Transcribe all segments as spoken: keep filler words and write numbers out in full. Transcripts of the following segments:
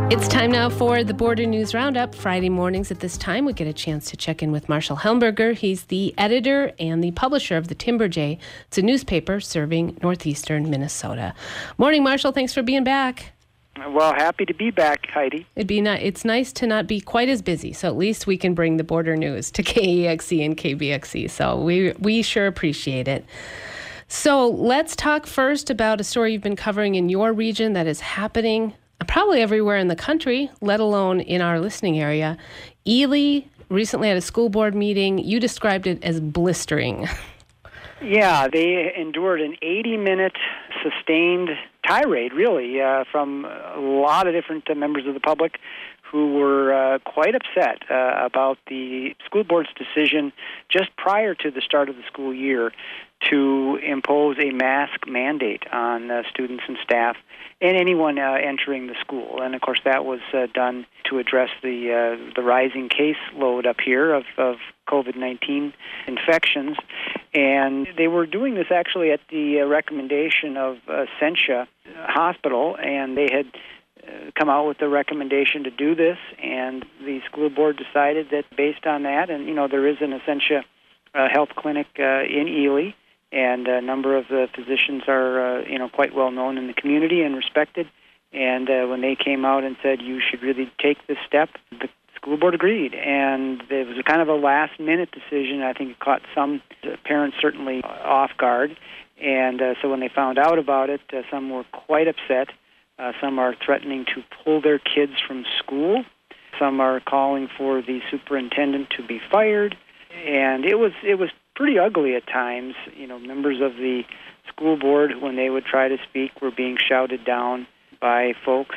It's time now for the Border News Roundup. Friday mornings at this time, we get a chance to check in with Marshall Helmberger. He's the editor and the publisher of the Timber Jay. It's a newspaper serving northeastern Minnesota. Morning, Marshall. Thanks for being back. Well, happy to be back, Heidi. It'd be ni- It's nice to not be quite as busy, so at least we can bring the border news to K E X E and K B X E. So we we sure appreciate it. So let's talk first about a story you've been covering in your region that is happening probably everywhere in the country, let alone in our listening area. Ely recently had a school board meeting. You described it as blistering. Yeah, they endured an eighty-minute sustained tirade, really, uh, from a lot of different uh, members of the public who were uh, quite upset uh, about the school board's decision just prior to the start of the school year to impose a mask mandate on uh, students and staff and anyone uh, entering the school. And, of course, that was uh, done to address the uh, the rising caseload up here of, of COVID nineteen infections. And they were doing this actually at the uh, recommendation of uh, Essentia Hospital, and they had uh, come out with a recommendation to do this, and the school board decided that based on that, and, you know, there is an Essentia uh, health clinic uh, in Ely, and a number of the physicians are, uh, you know, quite well known in the community and respected. And uh, when they came out and said you should really take this step, the school board agreed. And it was a kind of a last-minute decision. I think it caught some parents certainly off guard. And uh, so when they found out about it, uh, some were quite upset. Uh, some are threatening to pull their kids from school. Some are calling for the superintendent to be fired. And it was it was pretty ugly at times. You know, members of the school board, when they would try to speak, were being shouted down by folks.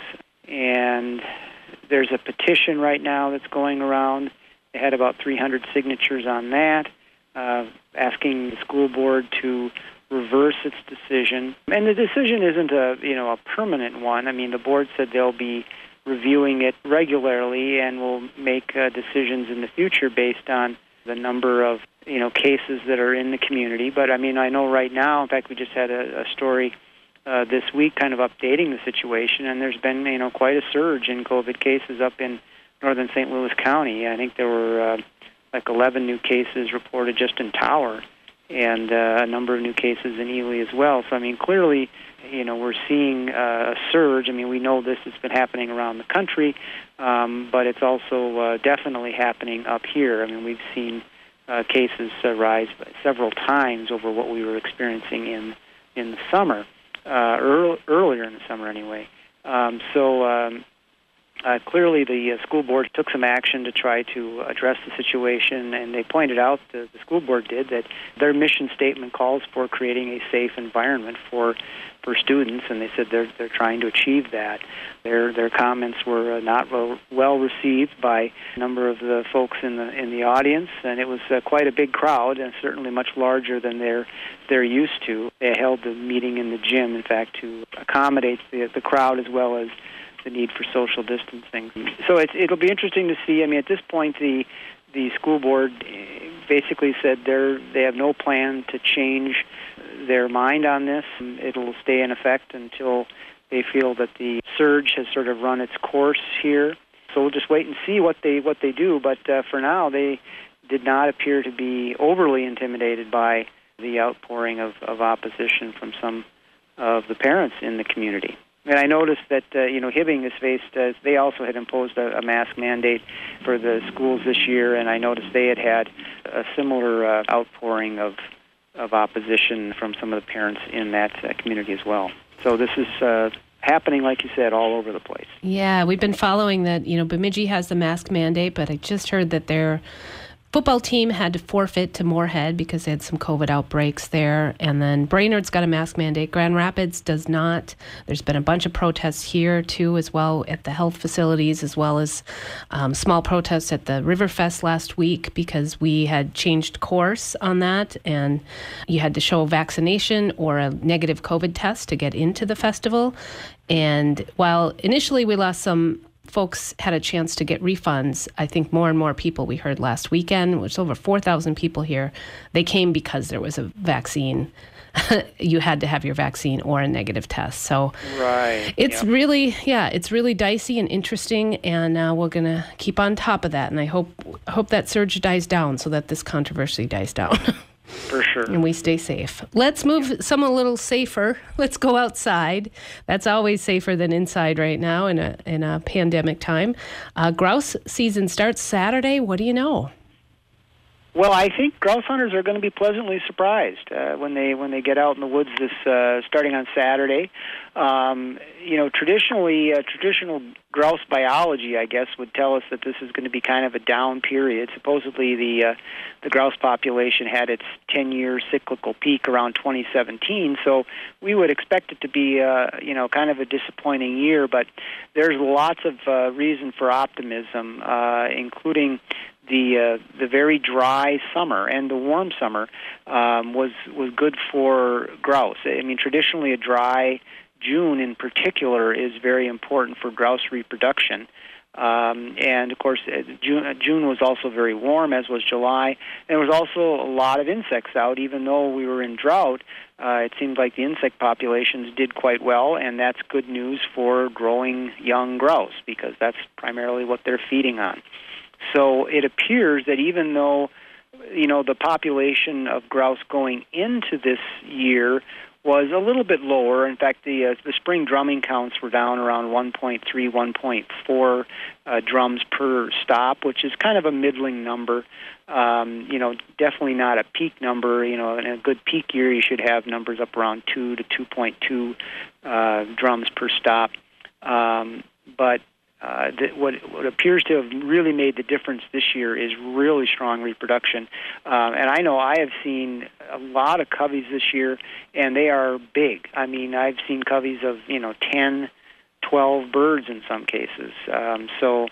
And there's a petition right now that's going around. They had about three hundred signatures on that, uh, asking the school board to reverse its decision. And the decision isn't a you know a permanent one. I mean, the board said they'll be reviewing it regularly and will make uh, decisions in the future based on the number of you know cases that are in the community. But I mean, I know right now, in fact, we just had a, a story uh, this week kind of updating the situation, and there's been you know quite a surge in COVID cases up in northern Saint Louis County. I think there were uh, like eleven new cases reported just in Tower, and uh, a number of new cases in Ely as well. So I mean, clearly, you know, we're seeing uh, a surge. I mean, we know this has been happening around the country, um, but it's also uh, definitely happening up here. I mean, we've seen uh, cases uh, rise several times over what we were experiencing in in the summer, uh, earl- earlier in the summer anyway. Um, so um, uh, clearly the uh, school board took some action to try to address the situation, and they pointed out, the, the school board did, that their mission statement calls for creating a safe environment for for students, and they said they're they're trying to achieve that. Their their comments were uh, not well, well received by a number of the folks in the in the audience, and it was uh, quite a big crowd, and certainly much larger than they're they're used to. They held the meeting in the gym, in fact, to accommodate the the crowd as well as the need for social distancing. So it's, it'll be interesting to see. I mean, at this point, the the school board basically said they're they have no plan to change their mind on this. It'll stay in effect until they feel that the surge has sort of run its course here. So we'll just wait and see what they what they do. But uh, for now, they did not appear to be overly intimidated by the outpouring of, of opposition from some of the parents in the community. And I noticed that, uh, you know, Hibbing has faced, uh, they also had imposed a, a mask mandate for the schools this year, and I noticed they had had a similar uh, outpouring of of opposition from some of the parents in that uh, community as well. So this is uh, happening, like you said, all over the place. Yeah, we've been following that. You know, Bemidji has the mask mandate, but I just heard that their football team had to forfeit to Moorhead because they had some COVID outbreaks there. And then Brainerd's got a mask mandate. Grand Rapids does not. There's been a bunch of protests here, too, as well at the health facilities, as well as um, small protests at the Riverfest last week because we had changed course on that. And you had to show a vaccination or a negative COVID test to get into the festival. And while initially we lost some folks had a chance to get refunds. I think more and more people, we heard last weekend, which was over four thousand people here, they came because there was a vaccine. You had to have your vaccine or a negative test. So right. it's yep. really, yeah, it's really dicey and interesting, and uh, we're going to keep on top of that. And I hope hope that surge dies down so that this controversy dies down. For sure. And we stay safe. Let's move some a little safer. Let's go outside. That's always safer than inside right now in a in a pandemic time. Uh, grouse season starts Saturday. What do you know? Well, I think grouse hunters are going to be pleasantly surprised uh, when they when they get out in the woods this uh, starting on Saturday. Um, you know, traditionally, uh, traditional grouse biology, I guess, would tell us that this is going to be kind of a down period. Supposedly, the uh, the grouse population had its ten-year cyclical peak around twenty seventeen, so we would expect it to be, uh, you know, kind of a disappointing year. But there's lots of uh, reason for optimism, uh, including the uh, the very dry summer and the warm summer um, was was good for grouse. I mean, traditionally, a dry June in particular is very important for grouse reproduction. Um, and of course, uh, June, uh, June was also very warm, as was July. And there was also a lot of insects out, even though we were in drought. Uh, it seemed like the insect populations did quite well, and that's good news for growing young grouse because that's primarily what they're feeding on. So it appears that even though, you know, the population of grouse going into this year was a little bit lower. In fact, the uh, the spring drumming counts were down around one point three, one point four uh, drums per stop, which is kind of a middling number. Um, you know, definitely not a peak number. You know, in a good peak year, you should have numbers up around two to two point two uh, drums per stop. Um, but Uh, that what, what appears to have really made the difference this year is really strong reproduction. Um, and I know I have seen a lot of coveys this year, and they are big. I mean, I've seen coveys of, you know, ten, twelve birds in some cases. Um, so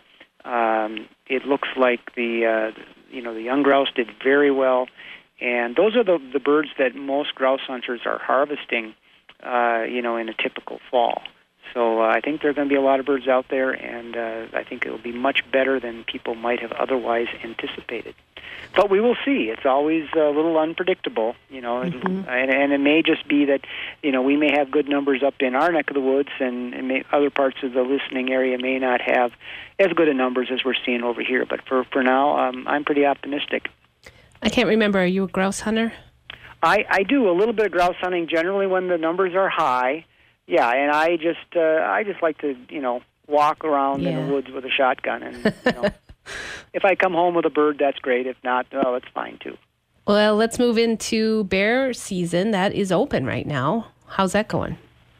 um, it looks like the, uh, you know, the young grouse did very well. And those are the, the birds that most grouse hunters are harvesting, uh, you know, in a typical fall. So uh, I think there are going to be a lot of birds out there, and uh, I think it will be much better than people might have otherwise anticipated. But we will see. It's always a little unpredictable, you know, mm-hmm. and, and it may just be that, you know, we may have good numbers up in our neck of the woods, and, and may, other parts of the listening area may not have as good a numbers as we're seeing over here. But for, for now, um, I'm pretty optimistic. I can't remember. Are you a grouse hunter? I, I do a little bit of grouse hunting generally when the numbers are high. Yeah, and I just uh, I just like to, you know, walk around yeah. in the woods with a shotgun, and you know, if I come home with a bird, that's great. If not, well, it's fine too. Well, let's move into bear season. That is open right now. How's that going?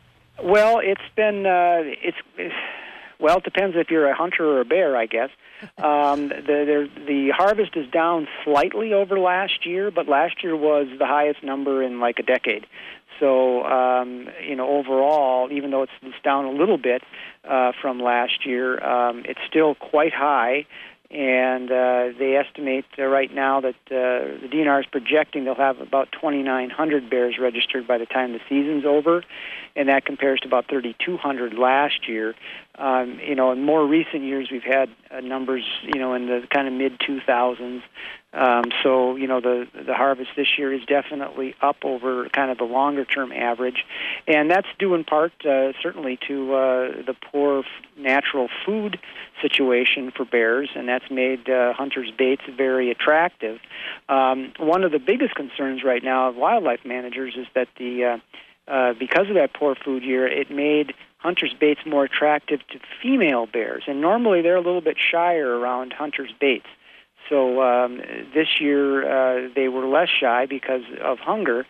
Well, it's been uh, it's, it's well, it depends if you're a hunter or a bear, I guess. Um, the, the the harvest is down slightly over last year, but last year was the highest number in like a decade. So, um, you know, overall, even though it's, it's down a little bit uh, from last year, um, it's still quite high. And uh, they estimate uh, right now that uh, the D N R is projecting they'll have about twenty-nine hundred bears registered by the time the season's over, and that compares to about thirty-two hundred last year. Um, you know, in more recent years, we've had uh, numbers, you know, in the kind of mid two thousands. Um, so, you know, the the harvest this year is definitely up over kind of the longer-term average, and that's due in part uh, certainly to uh, the poor f- natural food situation for bears, and that's made uh, hunters' baits very attractive. Um, one of the biggest concerns right now of wildlife managers is that the uh, uh, because of that poor food year, it made hunters' baits more attractive to female bears, and normally they're a little bit shyer around hunters' baits. So um, this year uh, they were less shy because of hunger,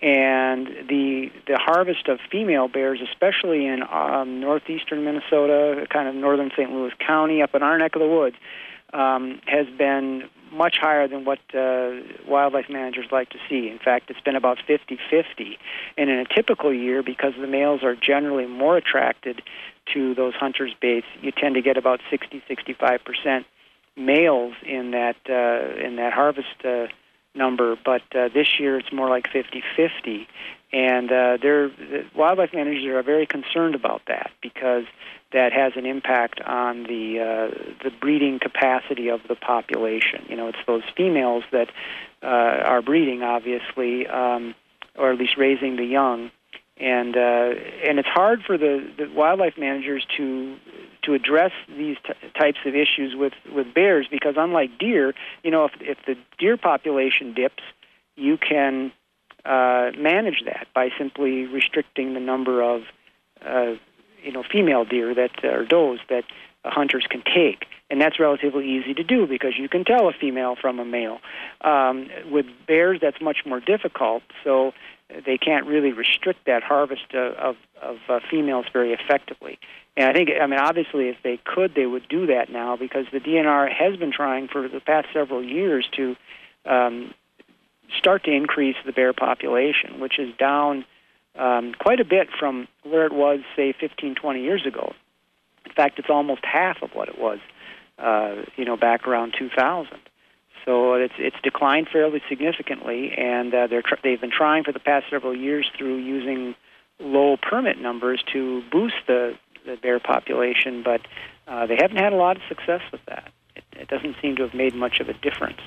and the the harvest of female bears, especially in um, northeastern Minnesota, kind of northern Saint Louis County, up in our neck of the woods, um, has been much higher than what uh, wildlife managers like to see. In fact, it's been about fifty-fifty. And in a typical year, because the males are generally more attracted to those hunters' baits, you tend to get about sixty, sixty-five percent males in that uh, in that harvest uh, number, but uh, this year it's more like fifty-fifty. And uh, they're, the wildlife managers are very concerned about that because that has an impact on the uh, the breeding capacity of the population. You know, it's those females that uh, are breeding, obviously, um, or at least raising the young. And uh, and it's hard for the, the wildlife managers to to address these t- types of issues with, with bears because unlike deer, you know, if if the deer population dips, you can uh, manage that by simply restricting the number of uh, you know female deer that or does that uh, hunters can take, and that's relatively easy to do because you can tell a female from a male. Um, with bears, that's much more difficult. So they can't really restrict that harvest of, of, of uh, females very effectively. And I think, I mean, obviously, if they could, they would do that now because the D N R has been trying for the past several years to um, start to increase the bear population, which is down um, quite a bit from where it was, say, fifteen, twenty years ago. In fact, it's almost half of what it was, uh, you know, back around two thousand. So it's it's declined fairly significantly, and uh, they're tr- they've been trying for the past several years through using low permit numbers to boost the, the bear population, but uh, they haven't had a lot of success with that. It, it doesn't seem to have made much of a difference,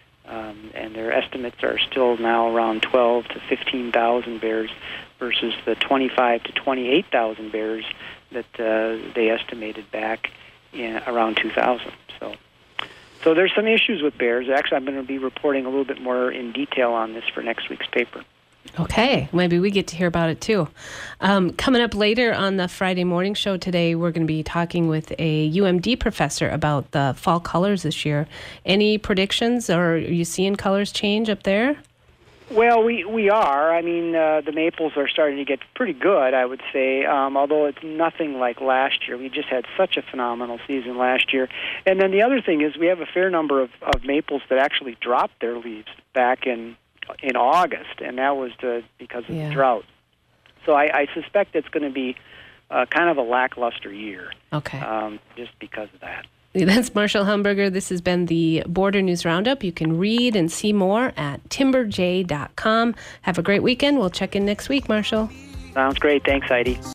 um, and their estimates are still now around twelve to fifteen thousand bears versus the twenty-five to twenty-eight thousand bears that uh, they estimated back in around two thousand. So. So there's some issues with bears. Actually, I'm going to be reporting a little bit more in detail on this for next week's paper. Okay, maybe we get to hear about it too. Um, coming up later on the Friday morning show today, we're going to be talking with a U M D professor about the fall colors this year. Any predictions, or are you seeing colors change up there? Well, we, we are. I mean, uh, the maples are starting to get pretty good, I would say, um, although it's nothing like last year. We just had such a phenomenal season last year. And then the other thing is we have a fair number of, of maples that actually dropped their leaves back in in August, and that was to, because of yeah. the drought. So I, I suspect it's going to be uh, kind of a lackluster year, okay, um, just because of that. That's Marshall Humberger. This has been the Border News Roundup. You can read and see more at timber j dot com. Have a great weekend. We'll check in next week, Marshall. Sounds great. Thanks, Heidi.